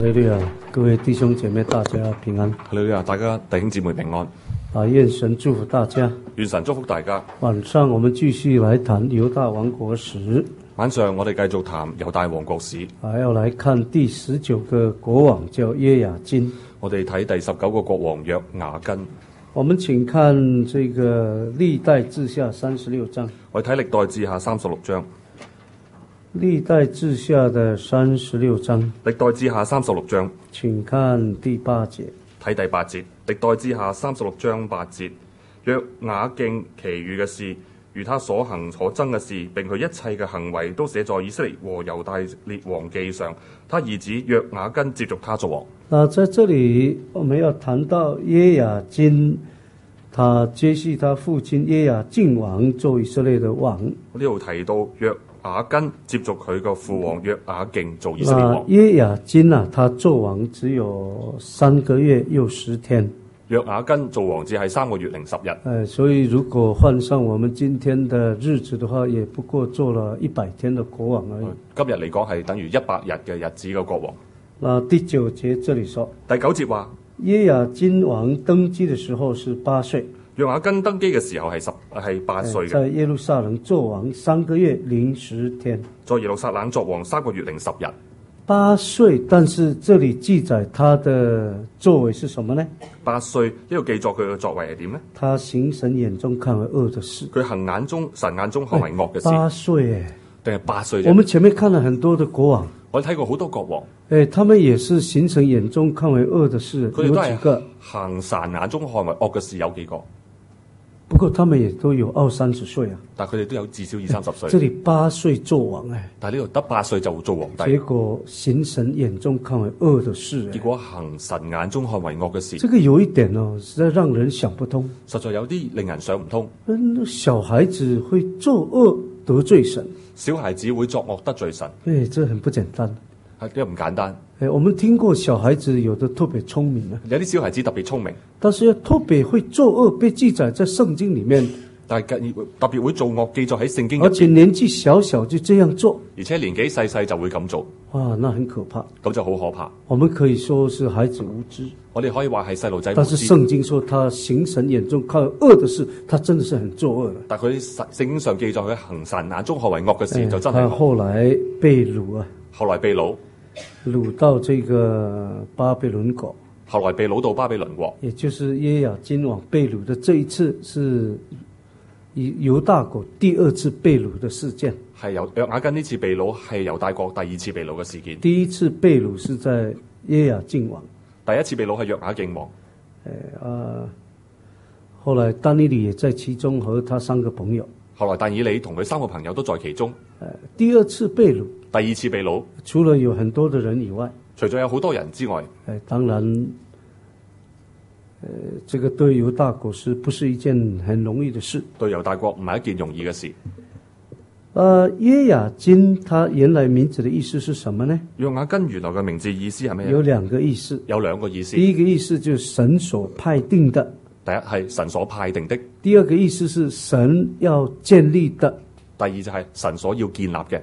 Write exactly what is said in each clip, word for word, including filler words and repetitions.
哈利路亞，各位弟兄姐妹，大家平安。 哈利路亞，大家弟兄姊妹平安。 啊，願神祝福大家。 願神祝福大家。 晚上我們繼續來談猶大王國史。 晚上我哋繼續談猶大王國史。 還要來看第十九個國王叫約雅斤。 我哋睇第十九個國王約雅斤。 我們請看這個歷代志下三十六章。 我哋睇歷代志下三十六章。 歷代志下的三十六章。 歷代志下三十六章。 請看第八節。 睇第八節。歷代志下三十六章八節。約雅敬其餘嘅事，如他所行所憎嘅事，並佢一切嘅行為，都寫在以色列和猶大列王記上。他兒子約雅斤接續他作王。 那在這裡我們要談到約雅斤，他接續他父親約雅敬王做以色列的王。 呢度提到約雅斤接續佢個父王約雅敬做以色列王。 約雅斤啊，他做王只有三個月又十天。 約雅斤做王只係三個月零十日。 誒，所以如果換上我們今天的日子的話，也不過做了一百天的國王而已。 今日嚟講係等於一百日嘅日子嘅國王。 那第九節這裡說， 第九節話約雅斤王登基的時候是八歲。 約雅斤登基嘅時候係十係八歲嘅。 在耶路撒冷作王三個月零十天。 在耶路撒冷作王三個月零十日。 八歲，但是這裡記載他的作為是什麼呢？ 八歲呢個記載佢嘅作為係點呢？ 他行神眼中看為惡的事。 佢行眼中神眼中看為惡嘅事。 八歲誒， 定係八歲啫？ 我們前面看了很多的國王， 我睇過好多國王， 誒，他們也是行神眼中看為惡的事， 佢哋都係行神眼中看為惡嘅事有幾個？ 不過他們也都有二三十歲啊， 但佢哋都有至少二三十歲。 這裡八歲做王誒， 但係呢度得八歲就做皇帝。 結果行神眼中看為惡的事， 結果行神眼中看為惡嘅事。 這個有一點哦，實在讓人想不通。 實在有啲令人想唔通。 嗯，小孩子會作惡得罪神， 小孩子會作惡得罪神， 誒，這很不簡單。 係呢個唔簡單。 誒，我們聽過小孩子有的特別聰明啊， 有啲小孩子特別聰明， 但是要特別會作惡，被記載在聖經裡面。 但係特別會做惡，記載喺聖經， 而且年紀小小就這樣做， 而且年紀細細就會咁做， 哇，那很可怕。 咁就好可怕。 我們可以說是孩子無知， 我哋可以話係細路仔無知。 但是聖經說他行神眼中看惡的事，他真的是很作惡的。 但佢聖經上記載佢行神眼中看為惡嘅事，哎，就真係。 他後來被擄啊，後來被擄，擄到這個巴比倫國， 後來被擄到巴比倫國， 也就是約雅斤王被擄的這一次是猶大國第二次被擄的事件。 係由約雅斤呢次被擄係猶大國第二次被擄嘅事件。 第一次被擄是在約雅敬王， 第一次被擄係約雅敬王。 誒啊，後來但以理也在其中，和他三個朋友。 後來但以理同佢三個朋友都在其中。 誒，第二次被擄， 第二次被擄， 除了有很多的人以外， 除咗有好多人之外， 誒，當然。呃，這個對猶大國是不是一件很容易的事？ 對猶大國唔係一件容易嘅事。 呃，約雅斤他原來名字的意思是什麼呢？ 約雅斤原來嘅名字意思係咩？ 有兩個意思。 有兩個意思。 第一個意思就是神所派定的。 第一係神所派定的。 第二個意思是神要建立的。 第二就係神所要建立嘅。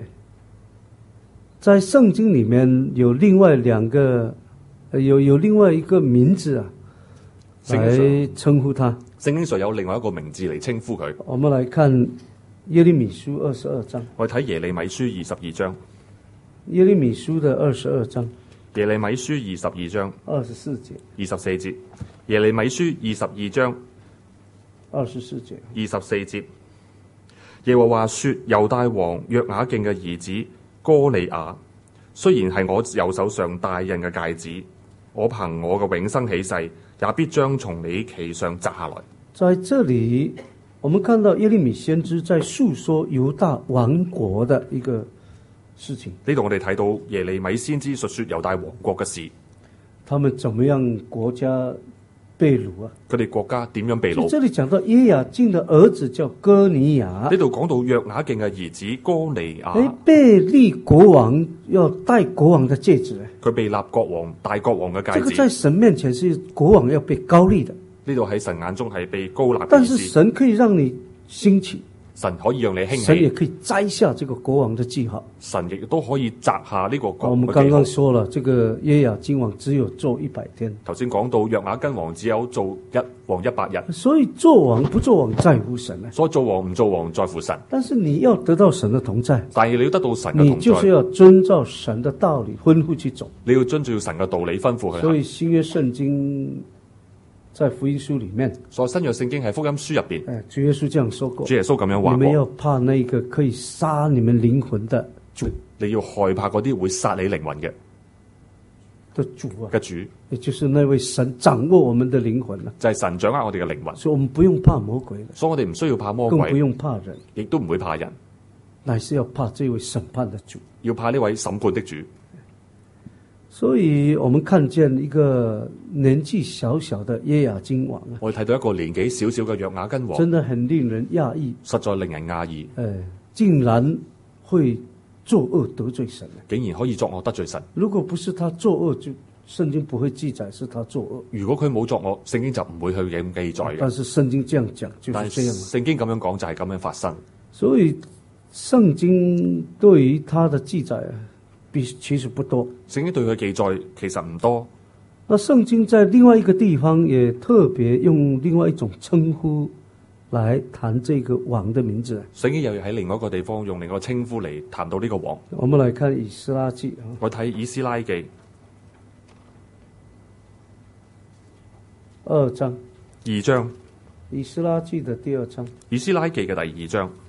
在聖經裏面有另外兩個，有有另外一個名字啊。來稱呼他， 聖經上有另外一個名字嚟稱呼佢。 我們來看耶利米書二十二章。 我睇耶利米書二十二章。 耶利米書的二十二章。 耶利米書二十二章。 二十四節。 二十四節。耶利米書二十二章。 二十四節。 二十四節。耶和華說：猶大王約雅敬嘅兒子哥尼雅，雖然係我右手上戴印嘅戒指，我憑我嘅永生起誓，也必將從你其上摘下來。在這裡，我們看到耶利米先知在述說猶大王國的一個事情。 呢度我哋睇到耶利米先知述說猶大王國嘅事， 他們怎麼樣國家被擄啊？ 佢哋國家點樣被擄？ 這裡講到約雅敬的兒子叫哥尼雅， 呢度講到約雅敬嘅兒子哥尼雅， 誒，被立國王要戴國王的戒指。 佢被立國王戴國王嘅戒指。 這個在神面前是國王要被高立的。 呢度喺神眼中係被高立的。 但是神可以讓你興起， 神可以讓你興起， 神也可以摘下這個國王的記號。 神亦都可以摘下呢個國我們剛剛說了，這個約雅斤王只有做一百天。 頭先講到約雅斤王只有做一王一百日， 所以做王不做王在乎神呢？ 所以做王唔做王在乎神。 但是你要得到神的同在， 但係你要得到神嘅你同在， 就是要遵照神的道理吩咐去走。 你要遵照神嘅道理吩咐去行。 所以新約聖經在福音書裏面， 所以新約聖經喺福音書入邊， 哎，主耶穌這樣說過： 主耶穌咁樣話你們要過， 怕那個可以殺你們靈魂的主你要害怕嗰啲會殺你靈魂嘅的主啊， 嘅主， 也就是那位神掌握我們的靈魂啊。 就係神掌握我哋嘅靈魂。 所以我們不用怕魔鬼了， 所以我哋唔需要怕魔更不鬼， 用怕人， 亦都唔會怕人， 乃是要怕這位審判的主。 要怕呢位審判的主。 所以我們看見一個年紀小小的約雅斤王啊， 我哋睇到一個年紀少少嘅約雅斤王， 真的很令人訝異， 實在令人訝異， 哎，竟然會作惡得罪神。 竟然可以作惡得罪神。 如果不是他作惡，就聖經不會記載是他作惡。 如果佢冇作惡，聖經就唔會去咁記載嘅。 但是聖經這樣講，就是但這樣。 聖經咁樣講就係咁樣發生。 所以聖經對於他的記載比其實不多。 聖經對佢記載其實唔多。 那聖經在另外一個地方也特別用另外一種稱呼來談這個王的名字。 聖經又喺另外一個地方用另外一個稱呼嚟談到呢個王。 我們來看以斯拉記， 我睇以斯拉記二章， 二章， 以斯拉記的第二章， 以斯拉記嘅第二章，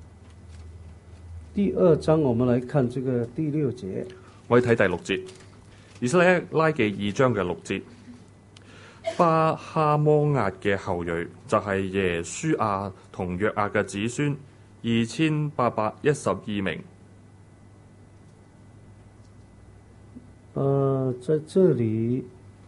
第二章我們來看這個第六節。 我哋睇第六節，以斯拉記二章嘅六節，巴哈摩押嘅後裔就係耶書亞同約亞嘅子孫二千八百一十二名。 呃，在這裡，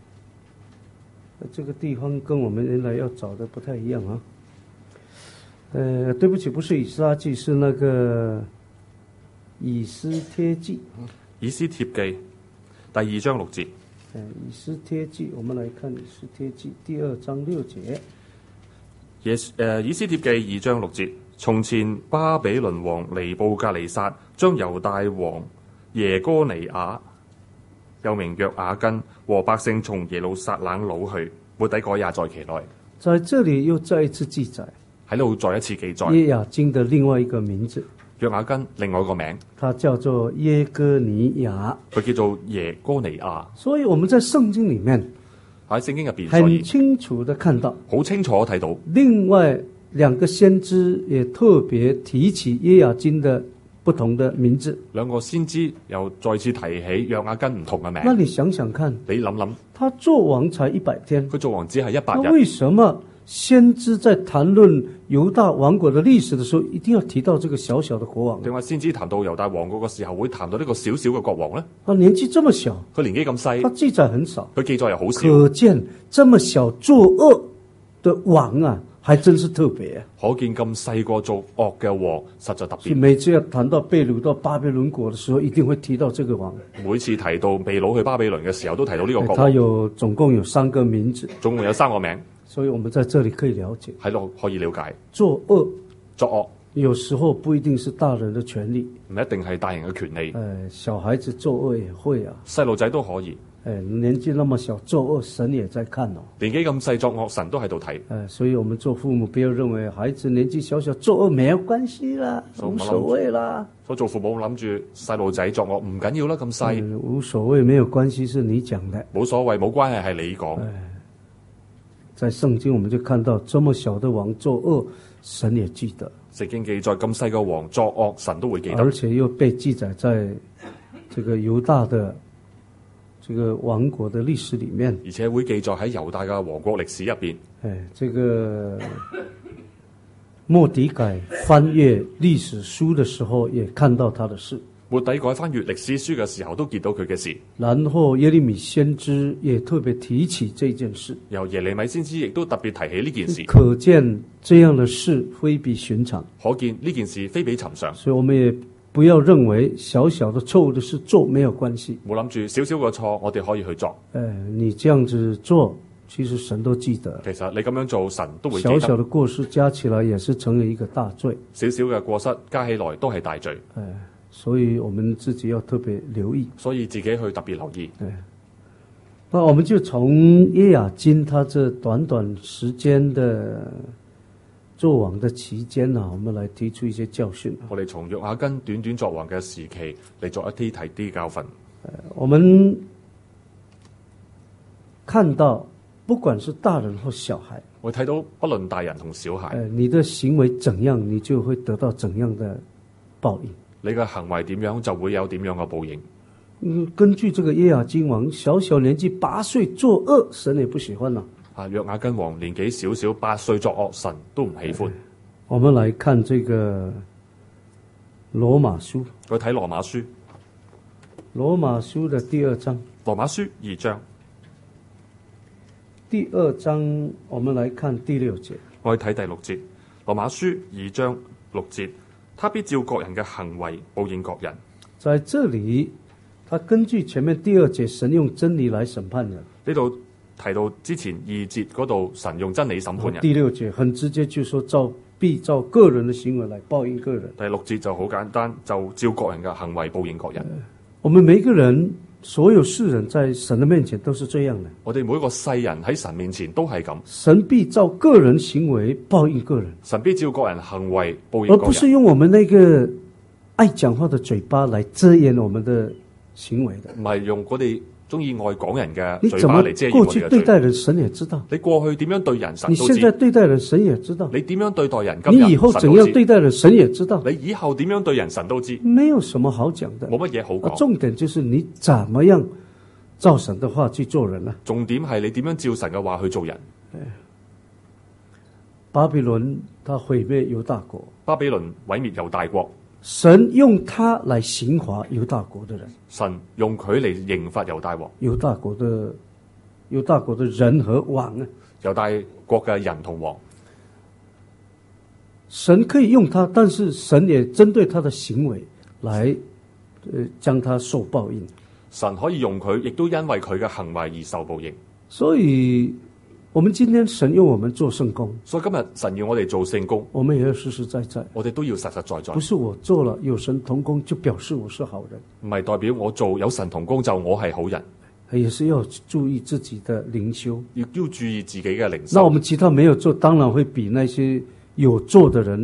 這個地方跟我們原來要找的不太一樣啊。呃，對不起，不是以斯拉記，是那個以斯帖記。 以斯帖記第二章六節。 呃，以斯帖記，我們來看以斯帖記第二章六節。 耶誒、呃，以斯帖記二章六節。從前巴比倫王尼布甲尼撒將猶大王耶哥尼雅，又名約雅斤，和百姓從耶路撒冷擄去，末底改也在其內。 在這裡又再一次記載， 喺度再一次記載約雅斤的另外一個名字， 約雅斤另外一個名， 它叫做耶哥尼雅， 佢叫做耶哥尼亞。 所以我們在聖經裡面喺聖經入邊，所以很清楚地看到， 好清楚睇到另外兩個先知也特別提起約雅斤的不同的名字。 兩個先知又再次提起約雅斤唔同嘅名。 那你想想看， 你諗諗， 他做王才一百天， 佢做王只係一百那日， 為什麼先知在談論猶大王國的歷史的時候，一定要提到這個小小的國王？ 點解先知談到猶大王嗰個時候會談到呢個小小嘅國王呢？ 他年紀這麼小， 佢年紀咁細， 他記載很少， 佢記載又好少， 可見這麼小作惡的王啊，還真是特別啊！ 可見咁細個做惡嘅王實在特別。 每次要談到被擄到巴比倫國的時候，一定會提到這個王。 每次提到被擄去巴比倫嘅時候，都提到呢個國他王。 有總共有三個名字， 總共有三個名， 所以我們在這裡可以了解， 喺度可以了解。 作惡作惡有時候不一定是大人的權利， 唔一定係大人嘅權利， 呃，小孩子作惡也會啊。 細路仔都可以。 哎，年紀那麼小作惡，神也在看哦。 年紀咁細作惡，神都喺度睇。 哎，所以我們做父母不要認為孩子年紀小小作惡沒有關係啦，無所謂啦。 所以做父母諗住細路仔作惡唔緊要啦，咁細、 嗯、無所謂，沒有關係，是你講的， 冇所謂，冇關係，係你講。 哎，在聖經我們就看到這麼小的王作惡，神也記得。 聖經記載咁細個王作惡，神都會記得， 而且又被記載在這個猶大的這個王國的歷史裡面， 而且會記載喺猶大嘅王國歷史入邊。 哎，這個末底改翻閱歷史書的時候，也看到他的事。 末底改翻閱歷史書嘅時候，都見到佢嘅事。 然後耶利米先知也特別提起這件事。 由耶利米先知亦都特別提起呢件事。 可見這樣的事非比尋常。 可見呢件事非比尋常。 所以我們也不要認為小小的錯誤的事做沒有關係。 冇諗住少少個錯，我哋可以去做。 誒，你這樣子做， 其實神都記得。 其實你咁樣做，神都會記得。 小小的過失加起來也是成為一個大罪。 少少嘅過失加起來都係大罪。 誒，所以我們自己要特別留意。 所以自己去特別留意。 誒，那我們就從約雅斤他這短短時間的作王的期間啊，我們來提出一些教訓。 我哋從約雅斤短短作王嘅時期嚟作一啲提啲教訓。 我們看到，不管是大人或小孩， 我睇到不論大人同小孩， 誒，你的行為怎樣，你就會得到怎樣的報應。 你嘅行為點樣，就會有點樣嘅報應。 嗯，根據這個約雅斤王小小年紀八歲作惡，神也不喜歡啦。 啊，約雅斤王年紀少少八歲作惡，神都唔喜歡。 我們來看這個羅馬書， 去睇羅馬書， 羅馬書的第二章， 羅馬書二章， 第二章我們來看第六節。 我去睇第六節，羅馬書二章六節，他必照各人嘅行為報應各人。 在這裏，他根據前面第二節，神用真理來審判人。 呢度提到之前二節嗰度，神用真理審判人。 第六節很直接就說照必照個人的行為來報應個人。 第六節就好簡單，就照各人嘅行為報應各人。 我們每個人，所有世人在神的面前都是這樣的。 我哋每個世人喺神面前都係咁。 神必照個人行為報應個人。 神必照個人行為報應個人， 而不是用我們那個愛講話的嘴巴來遮掩我們的行為的。 唔係用我哋中意愛講人嘅你怎麼嘴巴嚟遮掩我哋嘅罪。 過去對待人，神也知道。 你過去點樣對人，神你都知。 現在對待人，神也知道。 你點樣對待人，今日你以後怎樣對待人，神也知道。 你以後點樣對人，神都知。 沒有什麼好講的， 冇乜嘢好講。 重點就是你怎麼樣照神的話去做人啊。 重點係你點樣照神嘅話去做人。 巴比倫他毀滅猶大國， 巴比倫毀滅猶大國， 神用他來刑罰猶大國的人， 神用佢嚟刑罰猶大王， 猶大國的猶大國的人和王啊， 猶大國嘅人同王。 神可以用他，但是神也針對他的行為來，呃，將他受報應。 神可以用佢，亦都因為佢嘅行為而受報應。 所以，我們今天神用我們做聖工， 所以今日神要我哋做聖工， 我們也要實實在在。 我哋都要實實在在。 不是我做了有神同工就表示我是好人， 唔係代表我做有神同工就我係好人， 也是要注意自己的靈修， 亦都要注意自己嘅靈修。 那我們其他沒有做，當然會比那些有做的人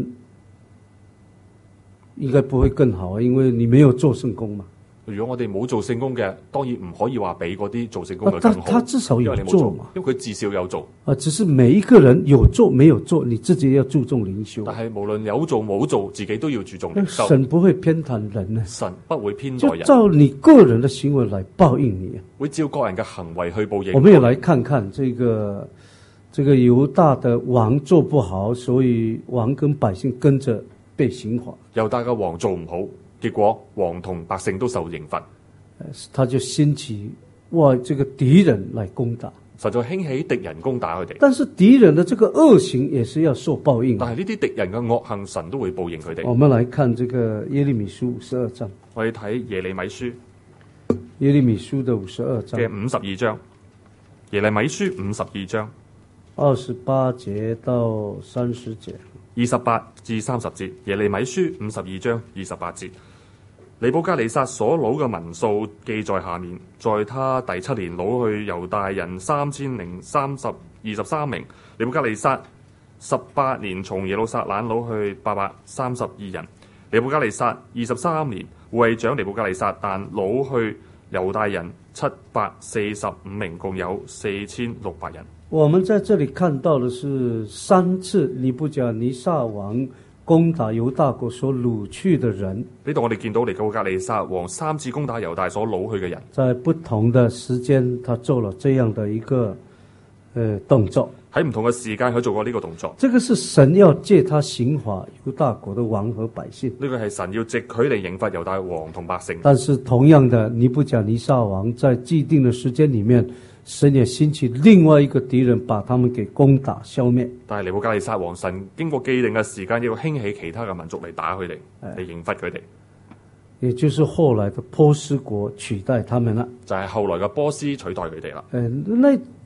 應該不會更好，因為你沒有做聖工嘛。 如果我哋冇做聖工嘅，當然唔可以話比嗰啲做聖工嘅更好。 他至少有做嘛， 因為佢至少有做。 啊，只是每一個人有做沒有做，你自己要注重靈修。 但係無論有做冇做，自己都要注重靈修。 神不會偏袒人呢， 神不會偏待人， 就照你個人的行為來報應你， 會照個人嘅行為去報應。 我們也來看看這個這個猶大的王做不好，所以王跟百姓跟着被刑罰。 猶大嘅王做唔好，結果王同百姓都受刑罰。 他就興起哇，這個敵人來攻打， 實在興起敵人攻打佢哋。 但是敵人的這個惡行也是要受報應。 但係呢啲敵人嘅惡行，神都會報應佢哋。 我們來看這個耶利米書五十二章。 我哋睇耶利米書， 耶利米書的五十二章嘅五十二章，耶利米書五十二章二十八節到三十節， 二十八至三十節。耶利米書五十二章二十八節。尼布甲尼撒所擄嘅民數記在下面，在他第七年擄去猶大人三千零三十二十三名。尼布甲尼撒十八年從耶路撒冷擄去八百三十二人。尼布甲尼撒二十三年，護衛長尼布甲尼撒但擄去猶大人七百四十五名，共有四千六百人。 我們在這裡看到的是三次尼布甲尼撒王攻打猶大國所擄去的人。 呢度我哋見到尼布甲尼撒王三次攻打猶大所擄去嘅人， 在不同的時間，他做了這樣的一個，呃，動作。 喺唔同嘅時間佢做過呢個動作。 這個是神要借他刑罰猶大國的王和百姓。 呢個係神要藉佢嚟刑罰猶大王同百姓。 但是同樣的，尼布甲尼撒王在既定的時間裡面，神也興起另外一個敵人，把他們給攻打消滅。 但係尼布甲尼撒王神經過既定嘅時間，要興起其他嘅民族嚟打佢哋，嚟刑罰佢哋。 也就是後來的波斯國取代他們啦。 就係後來嘅波斯取代佢哋啦。 誒，那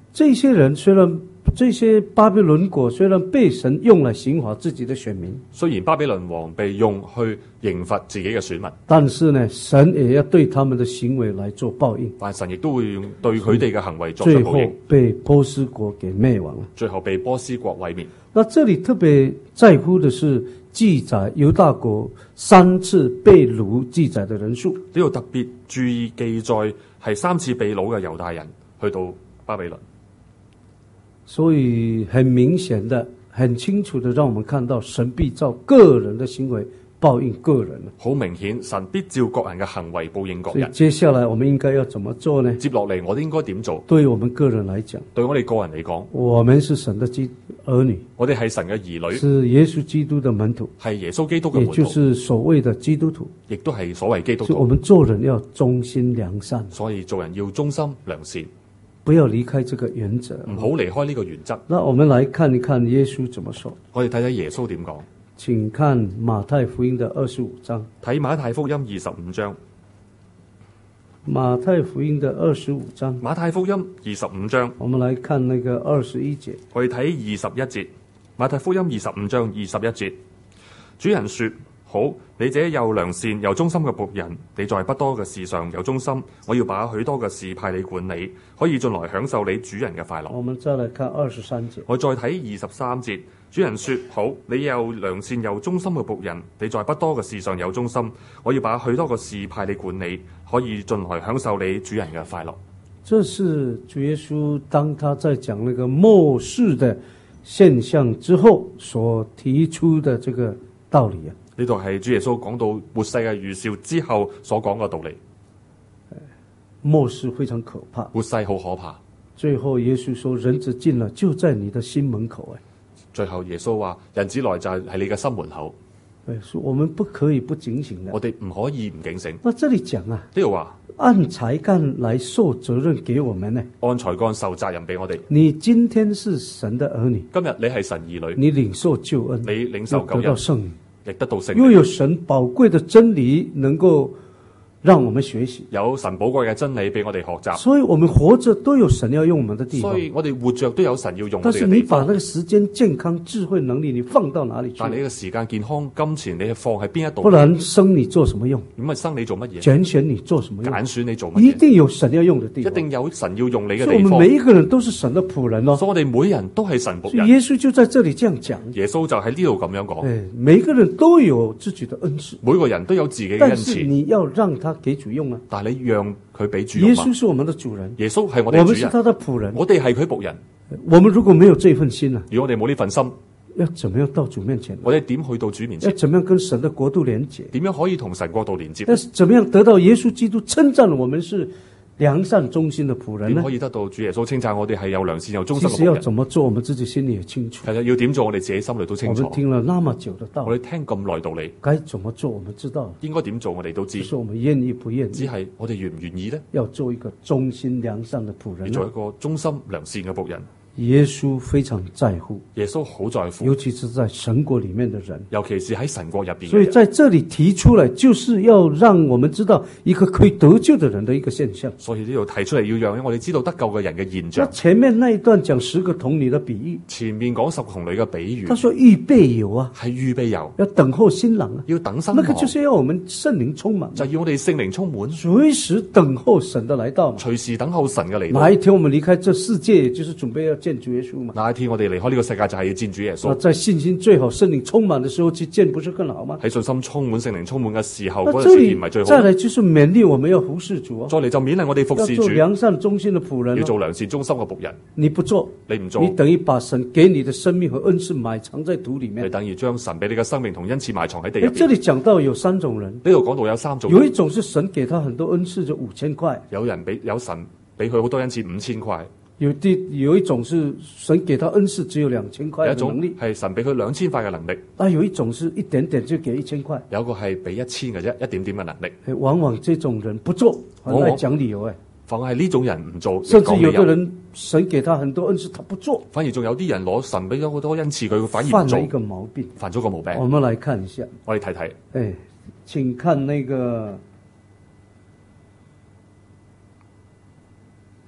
這些人雖然這些巴比倫國雖然被神用來刑罰自己的選民， 雖然巴比倫王被用去刑罰自己嘅選民， 但是呢，神也要對他們的行為來做報應。 但神亦都會用對佢哋嘅行為作出最後報應， 被波斯國給滅亡了。 最後被波斯國毀滅。 那這裡特別在乎的是記載猶大國三次被擄記載的人數。 呢度特別注意記載係三次被擄嘅猶大人去到巴比倫。 所以很明顯的、很清楚的，讓我們看到神必照個人的行為報應個人。 好明顯，神必照各人嘅行為報應各人。 接下來我們應該要怎麼做呢？ 接落嚟，我哋應該點做？ 對我們個人來講， 對我哋個人嚟講， 我們是神的兒女， 我哋係神嘅兒女， 是耶穌基督的門徒， 係耶穌基督嘅門徒， 也就是所謂的基督徒， 亦都係所謂基督所以我徒。 們做人要忠心良善， 所以做人要忠心良善， 不要離開這個原則， 唔好離開呢個原則。 那我們來看一看耶穌怎麼說。 我哋睇睇耶穌點講。 請看馬太福音的二十五章。 睇馬太福音二十五章。 馬太福音的二十五章。 馬太福音二十五章。 我們來看那個二十一節。 我哋睇二十一節。馬太福音二十五章二十一節。主人說：好，你這又良善又忠心嘅僕人，你在不多嘅事上有忠心，我要把許多嘅事派你管理，可以進來享受你主人嘅快樂。 我們再來看二十三節。 我再睇二十三節。主人說：好，你又良善又忠心嘅僕人，你在不多嘅事上有忠心，我要把許多嘅事派你管理，可以進來享受你主人嘅快樂。 這是主耶穌當他在講那個末世的現象之後所提出的這個道理啊。 呢度係主耶穌講到末世嘅預兆之後所講嘅道理。 末世非常可怕， 末世好可怕。 最後耶穌說：人子進了，就在你的心門口。 最後耶穌話：人子來就係喺你嘅心門口。 說我們不可以不警醒的。 我哋唔可以唔警醒。 那這裡講啊， 呢度話按才幹來受責任給我們呢？ 按才幹受責任俾我哋。 你今天是神的兒女， 今日你係神兒女， 你領受救恩， 你領受救恩， 得到聖靈， 亦得到聖靈， 又有神寶貴的真理能夠讓我們學習， 有神寶貴嘅真理俾我哋學習， 所以我們活着都有神要用我們的地方。 所以我哋活着都有神要用我哋嘅地方。 但是你把那個時間、健康、智慧、能力，你放到哪裡去？ 但你嘅時間、健康、金錢，你係放喺邊一度？ 不然生你做什麼用？ 咁啊，生你做乜嘢？ 揀選你做什麼用？ 揀選你做乜嘢？ 一定有神要用的地方， 一定有神要用你嘅所以地方。 我們每一個人都是神的僕人咯。 所以我哋每人都係神僕人。 耶穌就在這裡這樣講。 耶穌就喺呢度咁樣講。 誒，每一個人都有自己的恩賜， 每個人都有自己嘅恩但是賜。 你要讓他給主用啊。 但係你讓佢俾主用嘛。 耶穌是我們的主人， 耶穌係我哋主人， 我們是他的僕人， 我哋係佢僕人。 我們如果沒有這份心啊， 如果我哋冇呢份心， 要怎麼樣到主面前？ 我哋點去到主面要前？ 怎麼樣跟神的國度連結？ 點樣可以同神國度連接？ 要怎麼樣得到耶穌基督稱讚我們是良善忠心的僕人呢？ 點可以得到主耶穌稱讚我哋係有良善有忠其實要心嘅僕人？ 怎麼做，我們自己心裡也清楚。 其實要點做，我哋自己心裏都清楚我們。聽了那麼久的道理， 我哋聽咁耐道理， 該怎麼做，我們知道。 應該點做，我哋都知只。是我們願意不願意， 只係我哋願唔願意呢？ 要做一個忠心良善的僕人要做一呢？ 個忠心良善嘅僕人。 耶穌非常在乎， 耶穌好在乎， 尤其是在神國裡面的人。 尤其是喺神國入邊嘅人。 所以在這裡提出來，就是要讓我們知道一個可以得救的人的一個現象。 所以呢度提出嚟，要讓我哋知道得救嘅人嘅現那象。 前面那一段講十個童女的比喻， 前面講十個童女嘅比喻， 他說預備有啊， 係預備油， 要等候新郎啊， 要等新郎， 那個就是要我們聖靈充滿， 就要我哋聖靈充滿， 隨時等候神的來到嘛。 隨時等候神嘅嚟到。 哪一天我們離開這世界，也就是準備要見主耶穌嘛。 那一天我哋離開呢個世界，就係要見主耶穌。 那在信心最好、聖靈充滿的時候去見，不是更好嗎？ 喺信心充滿、聖靈充滿嘅時候， 那嗰這裡陣時唔係最好。 再來就是勉勵我們要服侍主啊， 再嚟就勉勵我哋服要侍主， 做良善忠心的僕人啊。 要做良善忠心嘅僕人。 你不做， 你唔做， 你等於把神給你的生命和恩賜埋藏在土裡你面。 等於將神俾你嘅生命同恩賜埋藏喺地入誒，這邊。 裡講到有三種人， 呢度講到有三種人， 有一種是神給他很多恩賜，就五千塊； 有人俾有神俾佢好多恩賜五千塊， 有啲有一種是神給他恩賜只有兩千塊有一種的能力， 係神俾佢兩千塊嘅能力， 啊，有一種是一點點就給一千塊。 有一個係俾一千嘅啫，一點點嘅能力。 誒，往往這種人不做，很愛往往講理由誒。 反而係呢種人唔做， 甚至講理由有的人神給他很多恩賜，他不做， 反而仲有啲人攞神俾咗好多恩賜，佢反而唔做犯了一，個毛病。 犯咗個毛病。 我們來看一下， 我哋睇睇， 誒，請看那個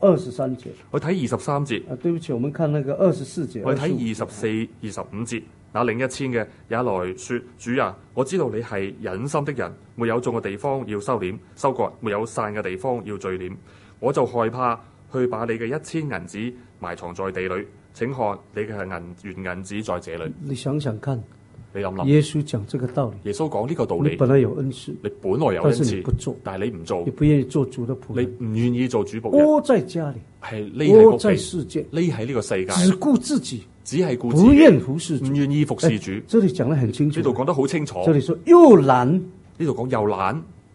二十三節。 我睇二十三節。 啊，對不起，我們看那個二十四節。 我睇二十四、二十五節。那另一千嘅也來說：主啊，我知道你係忍心的人，沒有種嘅地方要收斂收割，沒有散嘅地方要聚斂。我就害怕去把你嘅一千銀子埋藏在地裏。請看你嘅銀原銀子在這裏。 你想想看， 你諗諗， 耶穌講這個道理。 耶穌講呢個道理， 你本來有恩賜， 你本來有恩但是你賜， 不做， 但係你唔做， 你不願意做主的僕人， 你唔願意做主僕人， 窩在家裏， 係匿喺屋窩在企， 世界， 匿喺呢個世界， 只顧自己， 只係顧自不願己， 服侍主， 唔願意服侍主。 哎，這裏講得很清楚， 呢度講得好清楚。 這裏說又懶， 呢度講又懶。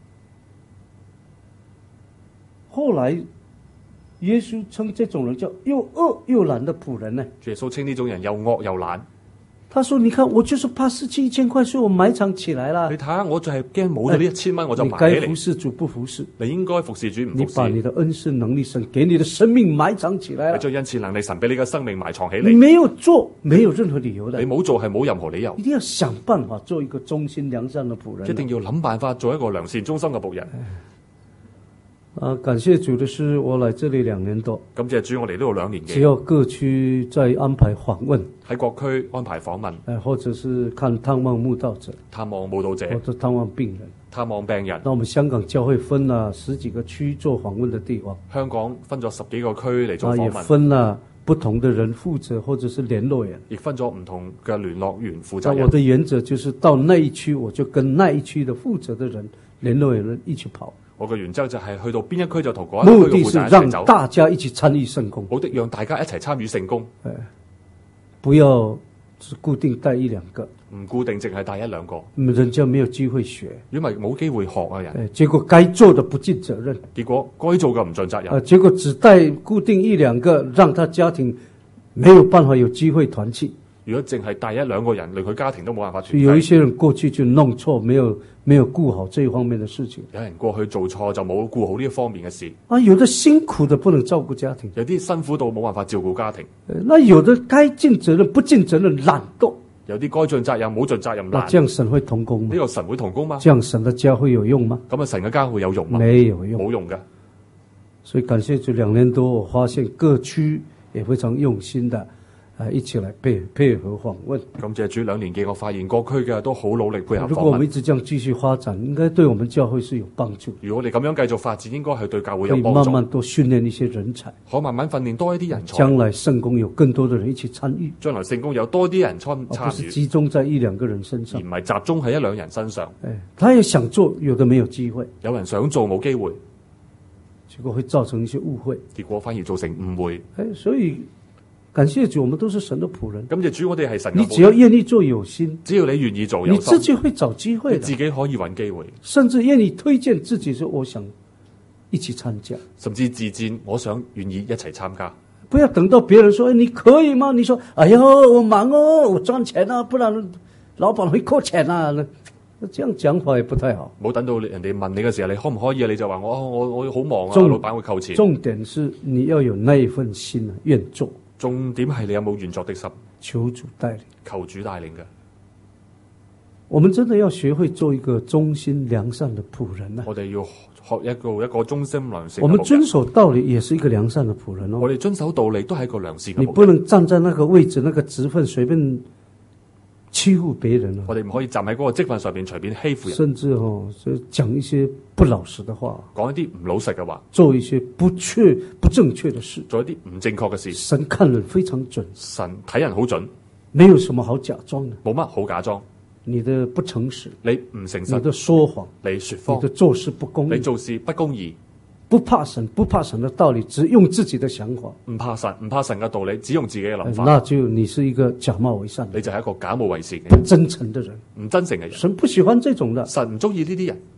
後來耶穌稱這種人叫又惡又懶的僕人呢。 耶穌稱呢種人又惡又懶。 他說：你看，我就是怕失去一千塊，所以我埋藏起來了。 你睇下，我就係驚冇咗呢一千蚊，我就埋起你該嚟。 服侍主不服侍？ 你應該服侍主唔你服侍？ 把你的恩賜能力神給你的生命埋藏起來了。 你將恩賜能力神俾你嘅生命埋藏起你嚟。 沒有做，沒有任何理由的。 你冇做係冇任何理由一。定要想辦法做一個忠心良善的僕人。 一定要諗辦法做一個良善忠心嘅僕人。 啊，感謝主的是，我來這裏兩年多。 感謝主，我嚟呢度兩年幾。 只要各區再安排訪問， 喺各區安排訪問， 誒，或者是看探望慕道者， 探望慕道者， 或者探望病人， 探望病人。 那我們香港教會分了十幾個區做訪問的地方， 香港分咗十幾個區嚟做啊，也訪問， 分了不同的人負責，或者是聯絡人。 亦分咗唔同嘅聯絡員負責人。 那我的原則就是到那一區，我就跟那一區的負責的人、聯絡人一起跑。 我嘅原則就係去到邊一區就同嗰一目的區嘅負責人一齊是讓走， 大家一起參與聖工， 目的讓大家一齊參與聖工， 誒，不要只固定帶一兩個， 唔固定淨係帶一兩個， 人家沒有機會學， 因為冇機會學啊人。 誒，結果該做的不盡責任， 結果該做嘅唔盡責任， 啊，結果只帶固定一兩個，讓他家庭沒有辦法有機會團契。 如果淨係帶一兩個人，令佢家庭都冇辦法團所以有一契。 些人過去就弄錯，沒有沒有顧好這一方面的事情。 有人過去做錯就冇顧好呢一方面嘅事， 啊，有的辛苦的不能照顧家庭， 有啲辛苦到冇辦法照顧家庭， 呃那有的該盡責任不盡責任，懶惰。 有啲該盡責任冇盡責任那難。 這樣神會同工嗎？ 呢個神會同工嗎？ 這樣神的家會有用嗎？ 咁啊，神嘅家會有用嗎？ 沒有用， 冇用嘅。 所以感謝主，兩年多我發現各區也非常用心的，啊，一起來配配合訪問。 感謝主，兩年幾我發現各區嘅都好努力配合訪問。 如果我們一直這樣繼續發展，應該對我們教會是有幫助。 如果我哋咁樣繼續發展，應該係對教會可以有幫助。 慢慢多訓練一些人才， 可慢慢訓練多一啲人才， 將來聖工有更多的人一起參與， 將來聖工有多啲人參而不參與， 是集中在一兩個人身而上唔。係集中喺一兩人身上。 哎，他也想做，有的沒有機會， 有人想做冇機會， 結果會造成一些誤會。 結果反而造成誤會。 哎，所以感謝主，我們都是神的僕人。 咁就主，我哋係神嘅你僕人， 只要願意做有心， 只要你願意做，有你心自己會找機會的， 你自己可以揾機會， 甚至願意推薦自己說我想一起參加。 甚至自薦，我想願意一齊參加。 不要等到別人說，哎，你可以嗎？你說哎呦我忙哦，我賺錢啊，不然老闆會扣錢啊。那這樣講法也不太好。 冇等到人哋問你嘅時候，你可唔可以啊？你就話我我我好忙啊， 重老闆會扣錢。 重點是你要有那一份心啊，願做。 重點係你有冇願作的心， 求主帶領， 求主帶領嘅。 我們真的要學會做一個忠心良善的僕人啊！ 我哋要學一個一個忠心良善嘅僕人。 我們遵守道理也是一個良善的僕人哦。 我哋遵守道理都係一個良善嘅僕人。 你不能站在那個位置、那個職份隨便欺負別人啊！ 我哋唔可以站喺嗰個職份上邊隨便欺負人， 甚至哦，就講一些不老實的話， 講一啲唔老實嘅話， 做一些不確不正確的事。 做一啲唔正確嘅事。 神看人非常準， 神睇人好準， 沒有什麼好假裝的。 冇乜好假裝。 你的不誠實， 你唔誠實， 你的說謊， 你說謊， 你的做事不公義， 你做事不公義， 不怕神，不怕神的道理，只用自己的想法， 唔怕神，唔怕神嘅道理，只用自己嘅諗法， 那就你是一個假冒偽善的你就係一個假冒偽善嘅不人， 真誠的人。 唔真誠嘅人。 神不喜歡這種的， 神唔中意呢啲人，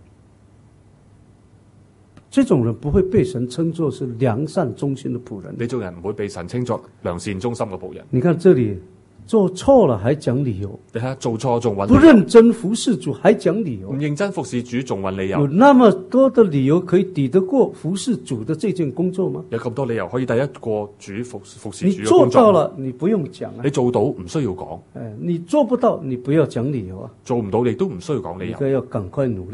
這種人不會被神稱作是良善忠心的僕人。 呢種人唔會被神稱作良善忠心嘅僕人。 你看這裡做錯了還講理由， 你睇下做錯仲揾不認真服侍主還講理由唔，認真服侍主仲揾理有由， 那麼多的理由可以抵得過服侍主的這件工作嗎？ 有咁多理由可以第一個主服服侍你做主嘅工作。 到了，你不用講啊你。做到唔需要講， 哎，你做不到，你不要講理由啊， 做唔到你都唔需要講理由， 應該要趕快努力啊。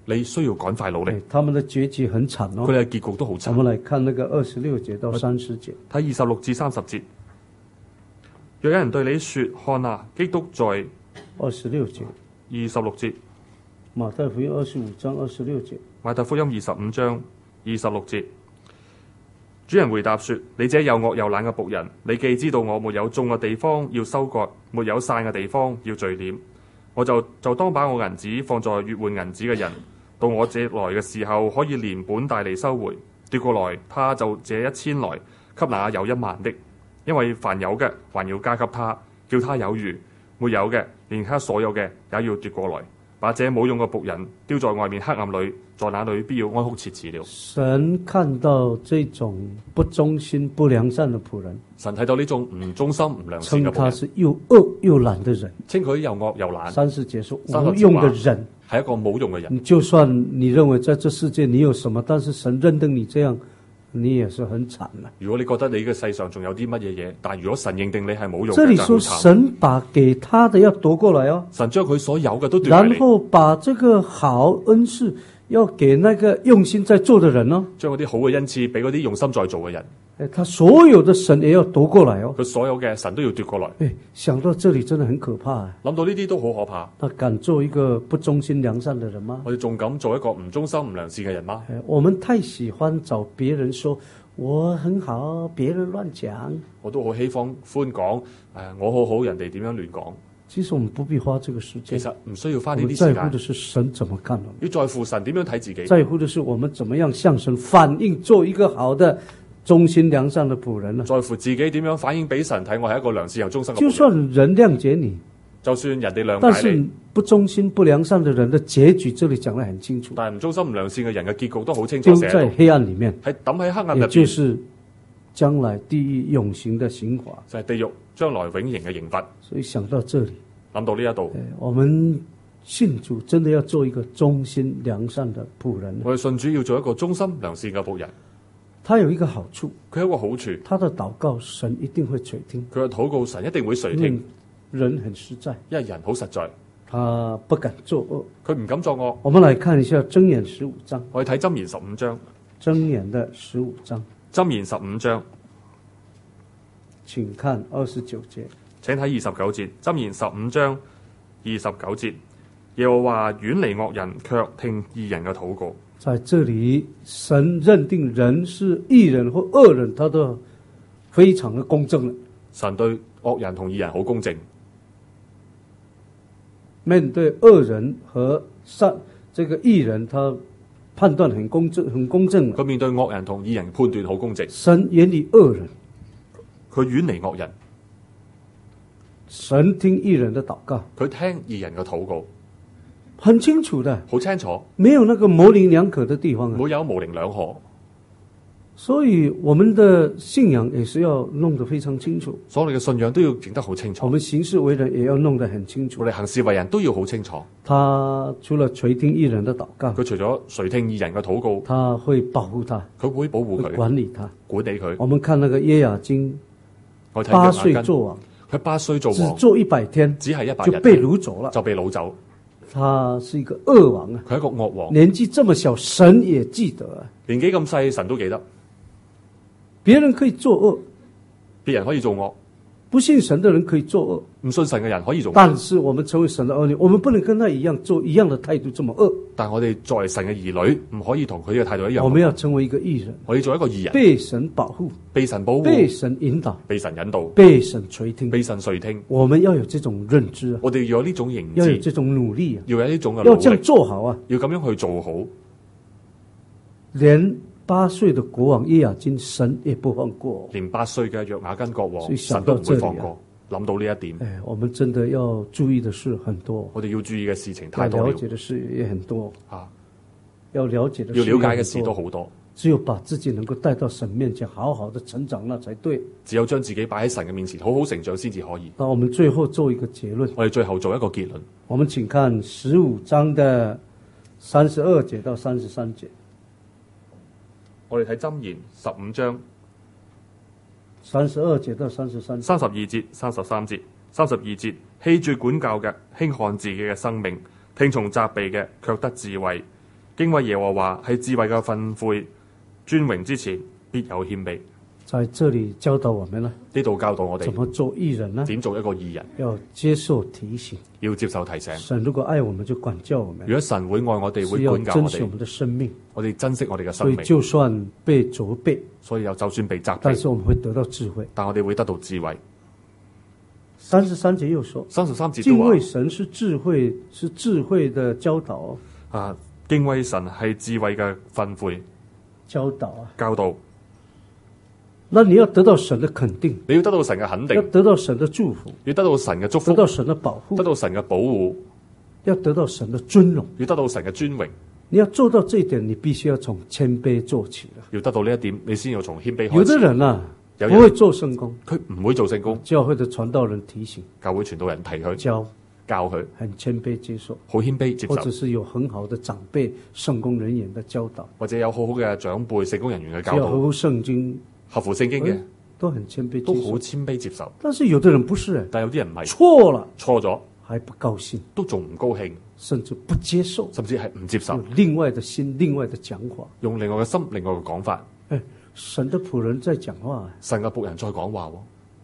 你需要趕快努力。 哎，他們的結局很慘哦。 佢哋嘅結局都好我慘。 們來看那個二十六節到三十節。 睇二十六至三十節，若有人對你說：看啊，基督在二十六節， 二十六節， 馬太福音二十五章二十六節。 馬太福音二十五章二十六節，主人回答說：你這又惡又懶嘅僕人，你既知道我沒有種嘅地方要收割，沒有散嘅地方要聚斂，我就就當把我銀子放在越換銀子嘅人，到我這來嘅時候，可以連本帶利收回。奪過來，他就借一千來給那有一萬的，因為凡有嘅還要加給他，叫他有餘；沒有嘅，連他所有嘅也要奪過來。把這冇用嘅僕人丟在外面黑暗裏，在那裏必要哀哭切齒了。 神看到這種不忠心、不良善的僕人， 神睇到呢種唔忠心、唔良善嘅僕人， 稱他是又惡又懶的人， 稱佢又惡又懶。 三十節說無用的人， 係一個冇用嘅人。 就算你認為在這世界你有什麼，但是神認定你這樣，你也是很慘啦。 如果你覺得你嘅世上仲有啲乜嘢嘢，但如果神認定你係冇用嘅， 這裏說神把給他的要奪過來哦， 神將佢所有嘅都奪嚟， 然後把這個好恩賜要給那個用心在做的人哦， 將嗰啲好嘅恩賜俾嗰啲用心在做嘅人。 誒，他所有的神也要奪過來哦， 佢所有嘅神都要奪過來。 誒，想到這裏真的很可怕啊！ 諗到呢啲都好可怕。 他敢做一個不忠心良善的人嗎？ 我哋仲敢做一個唔忠心唔良善嘅人嗎？ 誒，我們太喜歡找別人說我很好，別人亂講。 我都好喜歡歡講，誒，我好好，人哋點樣亂講。 其實我們不必花這個時間， 其實唔需要花呢我們啲時間。 在乎的是神怎麼看我們， 要在乎神點樣睇自己， 在乎的是我們怎麼樣向神反映，做一個好的忠心良善的僕人呢？ 在乎自己點樣反映俾神睇，我係一個良善又忠心嘅僕就人。 算人諒解你， 就算人哋諒但是解你， 不忠心不良善的人的結局，這裏講得很清楚， 但係唔忠心唔良善嘅人嘅結局都好清楚丟寫喺度， 在黑暗裏面， 係抌喺黑暗入也就邊， 是將來地獄永刑的刑罰。 就係地獄將來永刑嘅刑罰。 所以想到這裏， 諗到呢一度， 誒，我們信主真的要做一個忠心良善的僕人。 我哋信主要做一個忠心良善嘅僕人。 他有一個好處， 佢有一個好處， 他的禱告神一定會垂聽， 佢嘅禱告神一定會垂因為聽， 人很實在， 因為人好實在， 他不敢作惡。 佢唔敢作惡。 我們來看一下箴言十五章， 我哋睇箴言十五章， 箴言的十五章， 箴言十五章， 請看二十九節。 請睇二十九節，箴言十五章二十九節，耶和華遠離惡人，卻聽義人嘅禱告。 在這裏，神認定人是義人或惡人，他都非常的公正了。 神對惡人同義人好公正， 面對惡人和善這個義人，他判斷很公正，很公正了。 佢面對惡人同義人判斷好公正， 神遠離惡人， 佢遠離惡人， 神聽義人的禱告， 佢聽義人嘅禱告， 很清楚的， 好清楚， 沒有那個模棱兩可的地方啊。 冇有模棱兩可。 所以我們的信仰也是要弄得非常清楚， 所有嘅信仰都要整得好清我楚， 們行事為人也要弄得很清楚我。哋行事為人都要好清楚。 他除了垂聽義人的禱告， 佢除咗垂聽義人嘅禱告， 他會保護他， 佢會保護會佢， 管理他。 管理佢。 我們看那個約雅斤， 我睇八約雅斤， 歲做王， 佢八歲做王， 只做一百天只係一百日就被擄走了。 就被擄走。 他是一個惡王啊， 佢係一個惡王， 年紀這麼小，神也記得啊。 年紀咁細，神都記得。 別人可以作惡， 別人可以做惡， 不信神的人可以作惡， 唔信神嘅人可以做惡。 但是我們成為神的兒女，我們不能跟他一樣做一樣的態度這麼惡。 但我哋作為神嘅兒女，唔可以同佢嘅態度一樣。 我們要成為一個義人， 我哋做一個義人， 被神保護， 被神保護， 被神引導， 被神引導， 被神垂聽。 被神垂聽。 我們要有這種認知啊， 我哋要有呢種認知， 要有這種努力啊， 要有呢種嘅要這樣努力， 做好啊。 要咁樣去做好。 連八歲的國王約雅斤，神也不放過。 連八歲嘅約雅斤國王， 所以想神都唔到這裡啊會放過。諗到呢一點， 哎，我們真的要注意的事很多， 我哋要注意嘅事情要太多了了解的事也很多啊！ 要了解的事要了解嘅事也很多都好多， 只有把自己能夠帶到神面前，好好的成長，那才對。 只有將自己擺喺神嘅面前，好好成長先至可以。 那我們最後做一個結論， 我哋最後做一個結論。 我們請看十五章的三十二節到三十三節。 我哋睇箴言十五章三十二節到三十三節。 三十二節、三十三節、三十二節，棄絕管教嘅，輕看自己嘅生命；聽從責備嘅，卻得智慧。 敬畏耶和華係智慧嘅訓誨，尊榮之前必有謙卑。 在這裏教導我們呢， 呢度教導我哋怎麼做義人呢？ 點做一個義人， 要接受提醒， 要接受提醒。 神如果愛我們就管教我們， 如果神會愛我哋，會是要管教我哋珍惜我們的生命， 我哋珍惜我哋嘅生所以命。 就算被責備， 所以又就算被責備， 但是我們會得到智慧。 但我哋會得到智慧。 三十三節又說， 三十三節都敬畏話神是智慧，是智慧的教導啊，敬畏神係智慧嘅訓誨教導啊。 教導。 那你要得到神的肯定， 你要得到神嘅肯要定， 得到神的祝福， 要得到神嘅祝福， 得到神的保護， 得到神嘅保護， 要得到神的尊榮。 要得到神嘅尊榮。 你要做到這一點，你必須要從謙卑做起了。 要得到呢一點，你先要從謙卑開始。 有的人啊， 有人不會做聖工， 佢唔會做聖工， 教會的傳道人提醒、 教會傳道人提佢教， 教佢， 很謙卑接受， 好謙卑接受， 或者是有很好的長輩、聖工人員的教導， 或者有好好嘅長輩、聖工人員嘅教導， 只要合乎聖經， 合乎聖經嘅， 都很謙卑都接受。 好謙卑接受。 但是有的人不是， 但有啲人唔係， 錯了錯咗還不高興， 都仲唔高興， 甚至不接受， 甚至係唔接受有，另外的心、另外的講法。 用另外嘅心、另外嘅講法。 哎，神的僕人在講話， 神嘅僕人再講話喎，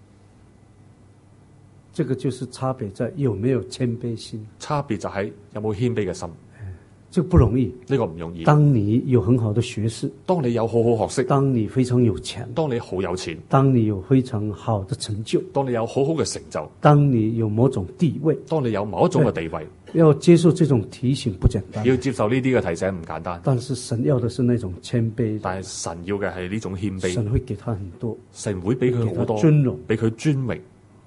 這個就是差別在有沒有謙卑心。 差別就喺有冇謙卑嘅心。 這個不容易， 呢個唔容易。 當你有很好的學識， 當你有好好學識， 當你非常有錢， 當你好有錢， 當你有非常好的成就， 當你有好好嘅成就， 當你有某種地位， 當你有某一種嘅地位， 要接受這種提醒不簡單。 要接受呢啲嘅提醒唔簡單。 但是神要的是那種謙卑， 但係神要嘅係呢種謙卑， 神會給他很多， 神會俾佢好給多他尊榮， 俾佢尊榮。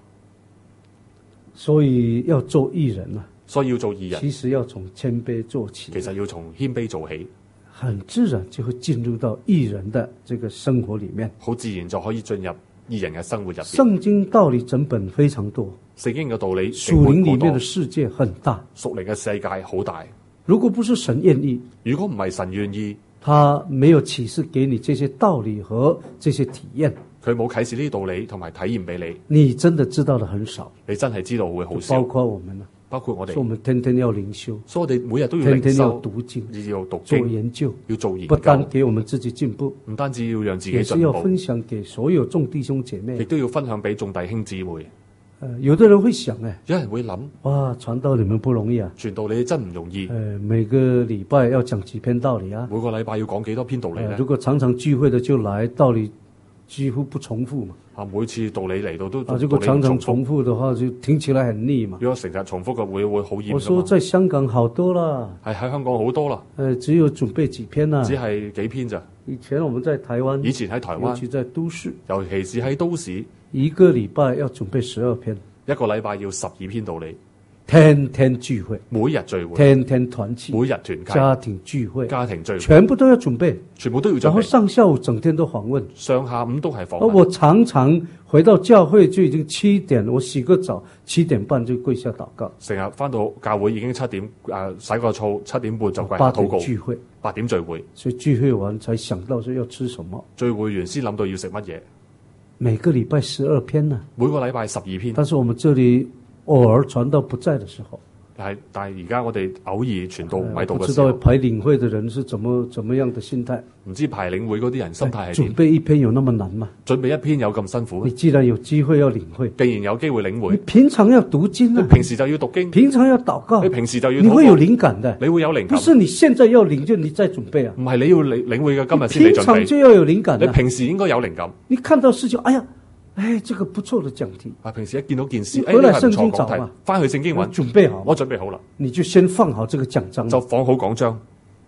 所以要做義人啊， 所以要做義人， 其實要從謙卑做起， 其實要從謙卑做起， 很自然就會進入到義人的這個生活裡面。 好自然就可以進入義人嘅生活入邊。 聖經道理整本非常多， 聖經嘅道理， 屬靈裡面的世界很大， 屬靈嘅世界好大。 如果不是神願意， 如果唔係神願意， 他沒有啟示給你這些道理和這些體驗， 佢冇啟示呢啲道理同埋體驗俾你， 你真的知道的很少。 你真係知道會好少。 包括我們啊， 包括我哋， 所以我們天天要靈修， 所以我哋每日都要天天要靈修， 讀經， 要讀做經， 研究， 要做研不單究， 給我們自己進步， 唔單止要讓自己也是要進步， 分享給所有眾弟兄姐妹亦。都要分享俾眾弟兄姊妹。 呃，有的人會想，誒， 有人會諗， 哇，傳道你們不容易啊！ 傳道你真唔容易， 呃，每個禮拜要講幾篇道理啊？ 每個禮拜要講幾多篇道理咧？ 呃如果常常聚會的就來，道理幾乎不重複嘛。 啊，每次道理嚟到都啊，如果常常重複， 複的話，就聽起來很膩嘛。 如果成日重複嘅會會好厭我說㗎嘛。 在香港好多啦， 係喺香港好多啦， 呃，只有準備幾篇啦。 只係幾篇咋。 以前我們在台灣， 以前喺台灣， 尤其在都市， 尤其是喺都市， 一個禮拜要準備十二篇， 一個禮拜要十二篇道理， 天天聚會， 每日聚會， 天天團契， 每日團契， 家庭聚會， 家庭聚會， 全部都要準備， 全部都要準然後備。 上下午整天都訪問。 上下午都係訪而問。 我常常回到教會就已經七點，我洗個澡，七點半就跪下禱告。 成日翻到教會已經七點，誒、呃、洗個澡，七點半就跪八下禱告。 點聚會， 八點聚會， 所以聚會完才想到說要吃什麼。 聚會完先諗到要食乜嘢。 每個禮拜十二篇呢、 每個禮拜十二篇， 但是我們這裡偶爾傳道不在的時候， 但係但係而家我哋偶爾傳道唔喺度不知道嘅時候， 排領會的人是怎麼怎麼樣的心態。 唔知排領會嗰啲人心態係點？ 準備一篇有那麼難嗎？ 準備一篇有咁辛苦你？既然有機會要領會， 既然有機會領你會， 平常要讀經啊， 你平時就要讀經， 平常要禱告你，平時就要禱你會有告， 靈感的。 你會有靈感。 不是你現在要領就你再準備啊， 唔係你要領領會嘅今日先嚟準備， 平常就要有靈感你的。 平時應該有靈感。 你看到事情，哎呀，哎，這個不錯的講題， 啊，平時一見到件事， 你誒回來聖呢個係唔錯講題經找嘛， 翻去聖經我揾， 準備好， 我準備好啦， 你就先放好這個講章， 就放好講章，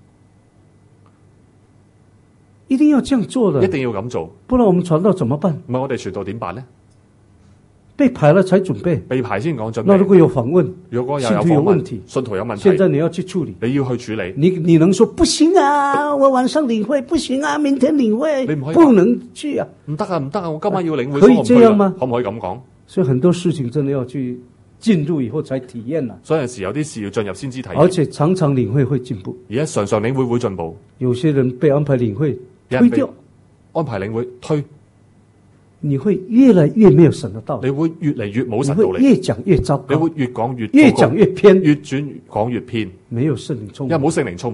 一定要這樣做的， 一定要咁做。 不然我們傳道怎麼辦？ 唔係我哋傳道點辦呢？ 被排了才準備， 被排先講準備。 那如果有訪問， 如果又有信徒有訪問問題， 信徒有問題， 現在你要去處理， 你要去處理。 你你能說不行啊？我晚上領會不行啊，明天領會你唔可以不能去啊？ 唔得啊，唔得啊！我今晚要領會， 可以所我唔去啦這樣嗎可唔可以咁講？ 所以很多事情真的要去進入以後才體驗啊， 所以有時有啲事要進入先知體驗， 而且常常領會會進步。 而家常常領會會進步， 有些人被安排領會有人被推掉， 安排領會推， 你會越來越沒有神的道理， 你會越嚟越冇你神道理， 會越講越糟糕， 你會越講越越糟糕講越偏， 越轉越講越偏， 沒有聖靈充滿， 因為冇聖靈充滿，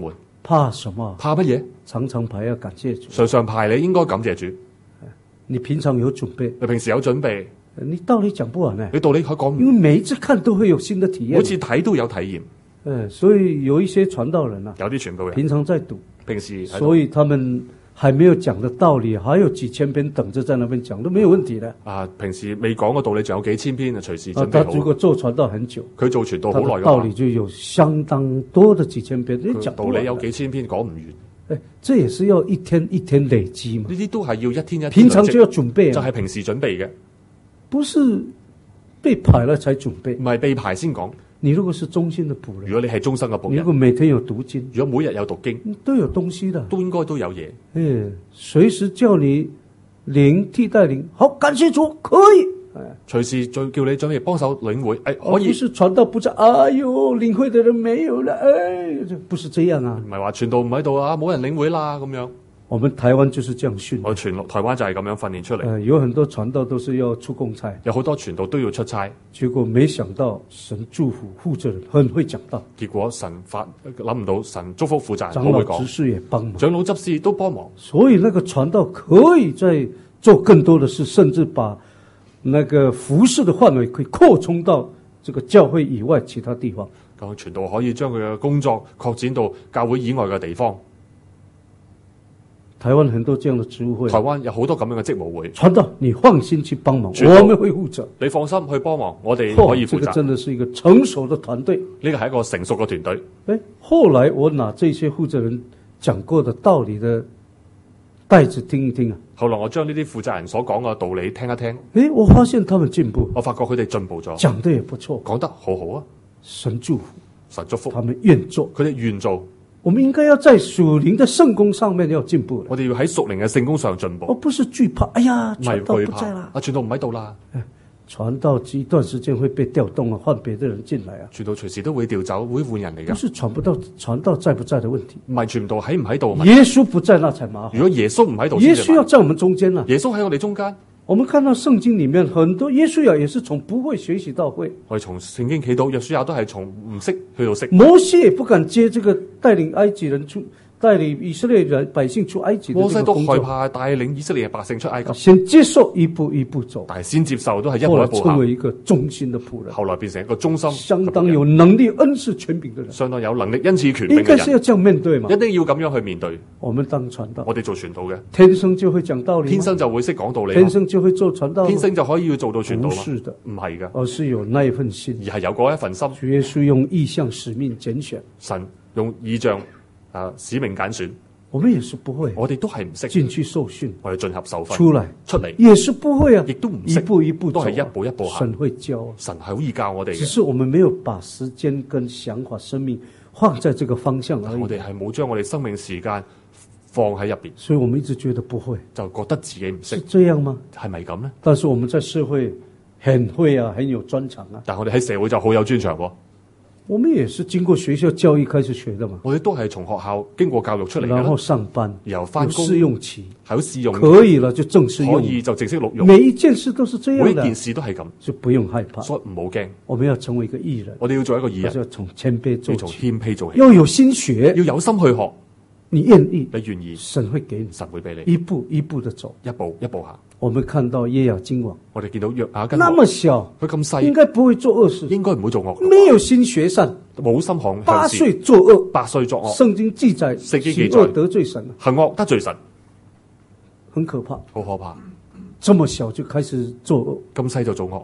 怕什麼？ 怕乜嘢？ 常常排要感謝主。 常常排你應該感謝主。 你平常有準備， 你平時有準備， 你道理講不完呢。 你道理可講唔完， 因為每一次看都會有新的體驗。 每次睇都有體驗。 誒，所以有一些傳道人啊， 有啲傳道人平常在讀， 平時所以他們還沒有講的道理，還有幾千篇等着在那邊講，都沒有問題的。 啊，平時未講嘅道理仲有幾千篇啊，隨時準備好。 他如果做傳道很久， 佢做傳道好耐嘅話， 道理就有相當多的幾千篇，你講道理有幾千篇講唔完。 誒，這也是要一天一天累積嘛。 呢啲都係要一天一天。 平常就要準備啊， 就係平時準備嘅， 不是被排了才準備。 唔係被排先講。 你如果是忠心的僕人， 如果你係終身嘅僕人， 你如果每天有讀經， 如果每日有讀經， 都有東西的， 都應該都有嘢。 誒，隨時叫你領替代領，好，感謝主，可以。 隨時再叫你準備幫手領會，誒、哎、可以。 不是傳道不在，哎呦，領會的人沒有了，哎，不是這樣啊。 唔係話傳道唔喺度啊，冇人領會啦咁樣。 我們台灣就是這樣訓練， 我全台灣就係咁樣訓練出嚟。 呃，有很多傳道都是要出公差， 有好多傳道都要出差， 結果沒想到神祝福負責人很會講道， 結果神發諗唔到神祝福負責人長老執事也幫忙， 長老執事都幫忙， 所以那個傳道可以再做更多的事，甚至把那個服事的範圍可以擴充到這個教會以外其他地方。 咁傳道可以將佢嘅工作擴展到教會以外嘅地方。 台灣很多這樣的職務會， 台灣有好多咁樣嘅職務會。 傳道，你放心去幫忙，我們會負責。 你放心去幫忙，我哋可以負責。 哦，這個真的是一個成熟的團隊。 呢個係一個成熟嘅團隊。 誒，後來我拿這些負責人講過的道理的帶子聽一聽啊。 後來我將呢啲負責人所講嘅道理聽一聽。 誒，我發現他們進步， 我發覺佢哋進步咗， 講得也不錯， 講得好好啊。 神祝福， 神祝福， 他們願做， 佢哋願做。 我們應該要在屬靈的聖工上面要進步。 我哋要喺屬靈嘅聖工上進步， 而不是懼怕。哎呀，傳道不在啦， 啊，傳道唔喺度啦。 傳道一段時間會被調動啊，換別的人進來啊。 傳道隨時都會調走，會換人嚟㗎。 不是傳不到，傳道在不在的問題。 唔係傳道喺唔喺度。 耶穌不在那才麻煩。 如果耶穌唔喺度， 耶穌要在我們中間啊。 耶穌喺我哋中間。 我們看到聖經裏面很多耶穌也是從不會學習到會。 我哋從聖經睇到約書亞都係從唔識去到識。 摩西也不敢接這個帶領埃及人出。帶領以色列人百姓出埃及的這個工作，摩西都害怕帶領以色列百姓出埃及。先接受一步一步走，但係先接受都係一步一步行。後來成為一個忠心的僕人，後來變成一個忠心、相當有能力、恩賜、權柄的人，相當有能力、恩賜、權柄嘅人。應該是要這樣面對嘛？一定要咁樣去面對。我們當傳道，我哋做傳道嘅，天生就會講道理，天生就會識講道理，天生就會做傳道，天生就可以要做到傳道嗎？不是的，唔係噶，而是有那一份心，而係有嗰一份心。主耶穌用異象使命揀選，神用異象啊使命揀選。我們也是不會，我哋都係唔識進去受訓，我哋進合受訓，出來出嚟也是不會啊，亦都唔識，一步一步走，都係一步一步行。神會教，神係好易教我哋，只是我們沒有把時間跟想法、生命放在這個方向而已。我哋係冇將我哋生命時間放喺入邊，所以我們一直覺得不會，就覺得自己唔識，是這樣嗎？係咪咁呢？但是我們在社會很會啊，很有專長啊。但我哋喺社會就好有專長喎。我們也是經過學校教育開始學的嘛。我哋都係從學校經過教育出嚟，然後上班，然後翻工，試用期，係有試用，可以了就正式用，可以就正式錄用。每一件事都是這樣的，每一件事都係咁，就不用害怕，所以唔好驚。我們要成為一個義人，我哋要做一個義人，要從謙卑做起，要從謙卑做起，要有心學，要有心去學。你願意，你願意，神會給你，神會俾你，一步一步的走，一步一步行。我們看到耶亞金王，我哋見到約雅斤王，那麼小，佢咁細，應該不會做惡事，應該唔會做惡，沒有心學善，冇心行，八歲作惡，八歲作惡。聖經記載，聖經記載，行惡得罪神，行惡得罪神，很可怕，好可怕。這麼小就開始作惡，咁細就做惡，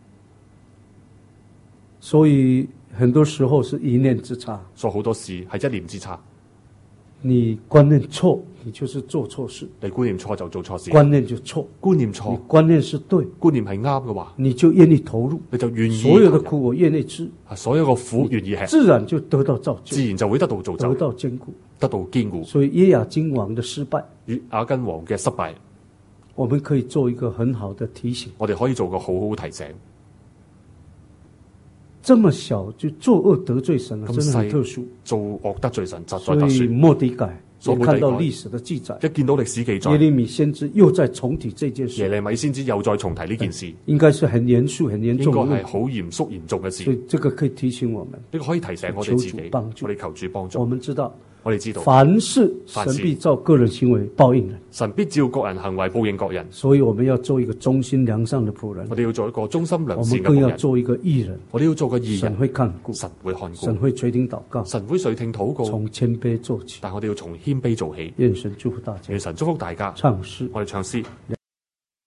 所以很多時候是一念之差，所以好多事係一念之差。你觀念錯，你就是做錯事。你觀念錯就做錯事。觀念就錯，觀念錯。你觀念是對，觀念係啱嘅話，你就願意投入，你就願意。所有的苦我願意吃，所有嘅苦願意吃，自然就得到造就，自然就會得到造就，得到堅固，得到堅固。所以耶亞金王的失敗，約雅斤王嘅失敗，我們可以做一個很好的提醒。我哋可以做個好好提醒。這麼小就作惡得罪神，真係很特殊。做惡得罪神，實在特殊。所以末底改，我看到歷史的記載，一見到歷史記載，耶利米先知又再重提這件事。耶利米先知又再重提呢件事，應該是很嚴肅、很嚴重，應該係好嚴肅、嚴重嘅事。所以這個可以提醒我們，呢個可以提醒我哋自己，我哋求主幫助。我們知道， 我哋知道， 凡事神必照個人行為報應人， 神必照個人行為報應各人。 所以我們要做一個忠心良善的僕人， 我哋要做一個忠心良善嘅僕人。 我們更要做一個義人， 我哋要做個義人。 神會看顧， 神會看顧， 神會垂聽禱告， 神會垂聽禱告， 從謙卑做起。 但我哋要從謙卑做起。 願神祝福大家， 願神祝福大家。 唱詩， 我哋唱詩。